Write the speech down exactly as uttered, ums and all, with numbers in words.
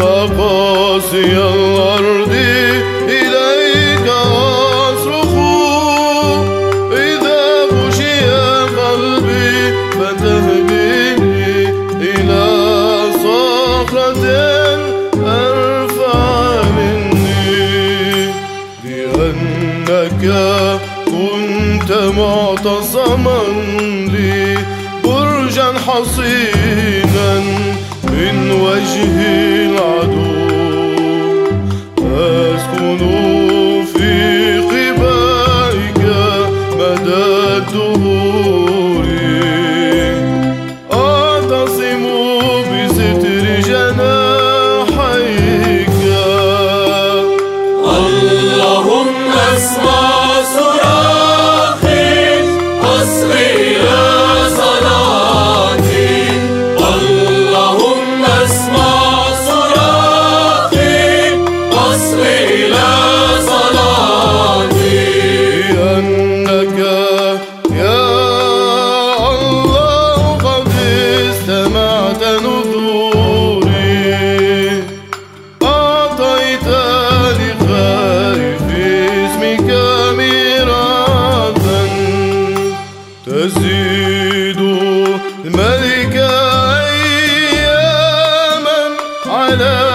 قاسي الأرض إليك أصرخ، إذا غشي قلبي فتهديني إلى صخرة أرفع مني، لأنك كنت معتصما لي برجا حصينا من وجه العدو، أسكن في قبائك مدى الدهور، أعتصم بستر جناحيك. اللهم اسمع صراخي، أصغي إلى صلاتي. اللهم اسمع صراخي، أصغي إلى صلاتي. لأنك يا الله قد استمعت نذوري، أعطيت لخائف اسمك ميراثا، تزيد الملك أياما على